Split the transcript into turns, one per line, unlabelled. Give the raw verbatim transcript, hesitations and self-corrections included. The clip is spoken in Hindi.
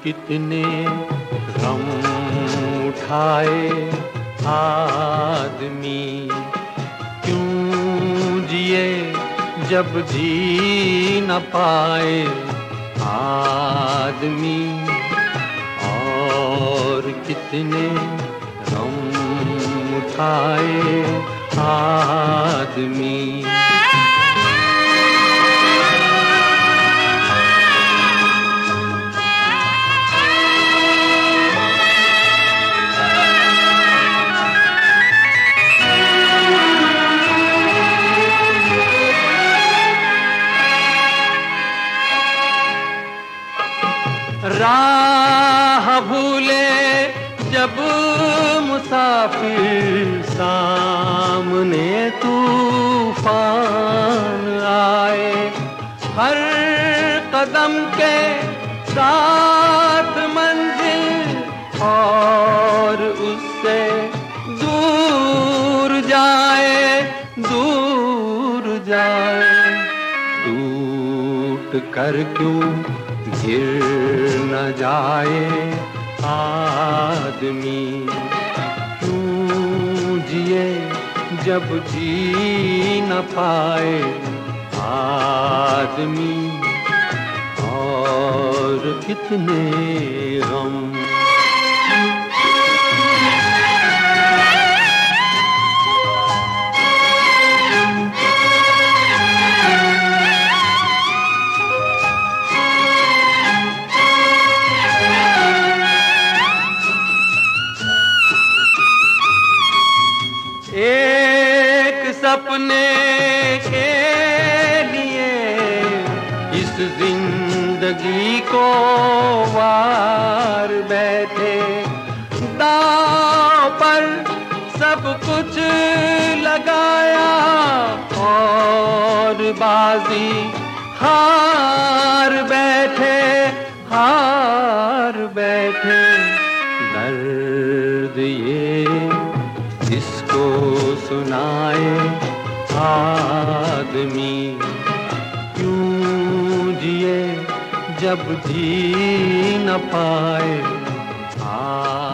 कितने गम उठाए आदमी, क्यों जिए जब जी न पाए आदमी। और कितने गम उठाए आदमी। राह भूले जब मुसाफिर, सामने तूफान आए, हर कदम के साथ मंजिल और उससे दूर जाए, दूर जाए। टूट कर क्यों गिर न जाए आदमी, क्यों जिए जब जी न पाए आदमी। और कितने गम। एक सपने के लिए इस जिंदगी को वार बैठे, दांव पर सब कुछ लगाया और बाजी हार बैठे, हार बैठे। दर्द ये जिसको सुनाए आदमी, क्यों जिए जब जी न पाए आदमी।